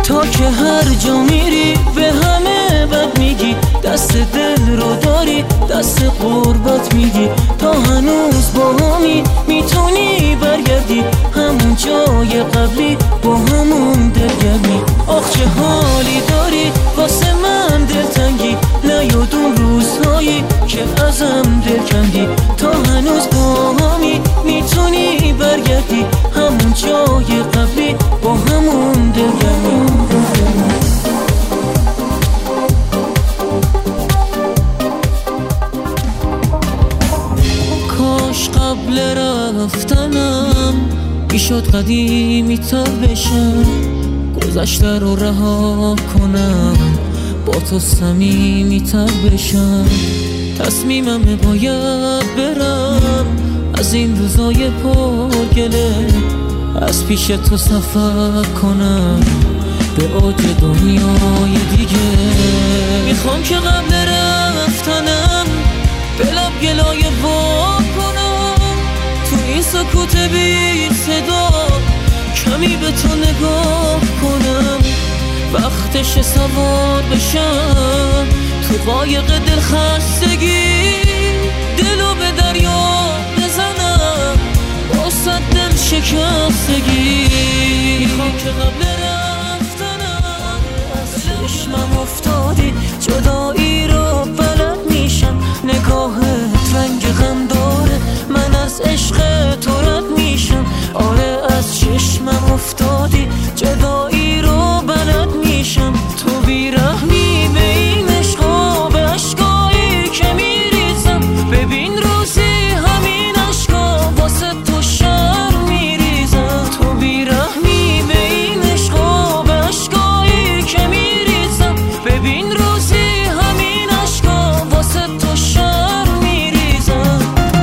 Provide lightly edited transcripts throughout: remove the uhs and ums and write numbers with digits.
تا که هر جا میری به همه بد میگی، دست دل رو داری دست قربت میدی، تا هنوز با همی میتونی برگردی همون جای قبلی با همون دلگرمی. آخ چه حالی داری واسه من دلتنگی، نیاد اون روزهایی که ازم دل کندی، تا هنوز با همی میتونی برگردی همون جای قبلی با همون دلگرمی. کاش قبل رفتنم میشد قدیمی تر بشم، گذشته رو رها کنم با تو صمیمی تر بشم. تصمیمم باید برم از این روزای پرگله، از پیش تو سفر کنم به اوج دنیای دیگه. میخوام که قبل رفتنم به لب گلای وا کنم، تو این سکوت بی صدا کمی به تو نگاه کنم، وقتش سوار بشم تو قایق دل خستگی، دلو به دریا بزنم با صد دل شکستگی. میخوام که قبل رفتنم از چشمم افتادی جدایی رو بلد میشم، نگاهت رنگ غم داره من از عشق تو رد میشم. آره از چشمم افتادی جدایی رو بلد میشم، تو بیرحمی به این عشق و به عشقایی که میریزم، ببین روزی همین عشقا واسه تو شر میریزم، تو بیرحمی به این عشق و به عشقایی که میریزم، ببین روزی همین عشقا واسه تو شر میریزم.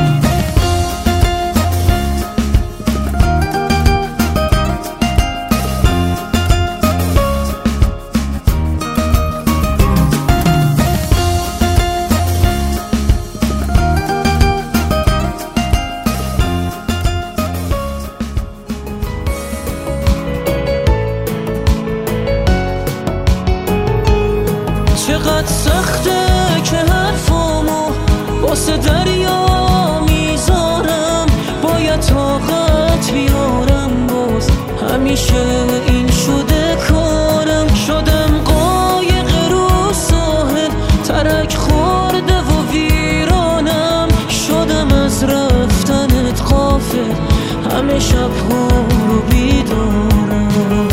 چقدر سخته که حرفامو واسه دریا میذارم، باید طاقت بیارم باز همیشه این شده کارم، شدم قایق رو ساحل ترک خورده و ویرانم، شدم از رفتنت غافل همه شبها رو بیدارم.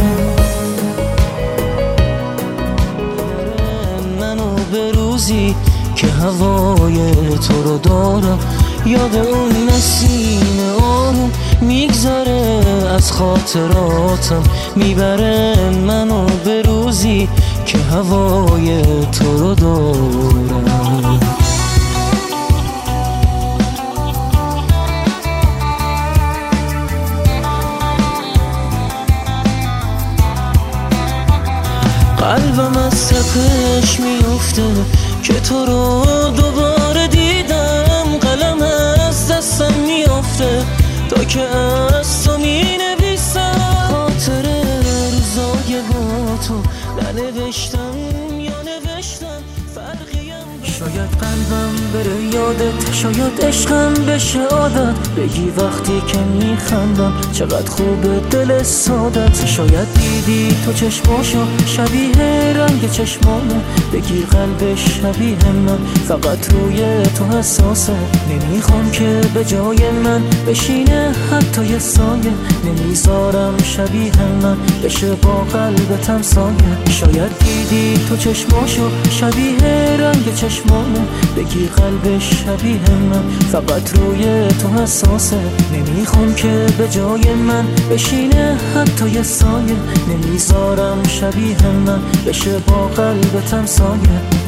به روزی که هوای تو رو دارم، یاد اون نسیم آروم میگذره از خاطراتم، میبره منو به روزی که هوای تو رو دارم. قلبم از تپش میفته که تو رو دوباره دیدم، قلم از دستم میافته تا که از تو مینویسم، خاطر روزای با تو ننوشتم یا نوشتم فرقیم. شاید قلبم بره یادت، شاید عشقم بشه عادت، بگی وقتی که میخندم چقدر خوبه دل سادت. شاید دیدی تو چشماشو شبیه رنگ چشمانه، بگی قلبش شبیه من فقط روی تو حساسه. نمیخوام که به جای من بشینه حتی یه سایه، نمیذارم شبیه من بشه با قلبتم سایه. شاید دیدی تو چشماشو شبیه رنگ چشمانه، بگی قلبش شبیه من فقط روی تو حساسه. نمیخوام که به جای من بشینه حتی یه سایه، نمیذارم شبیه من بشه با قلبتم سایه.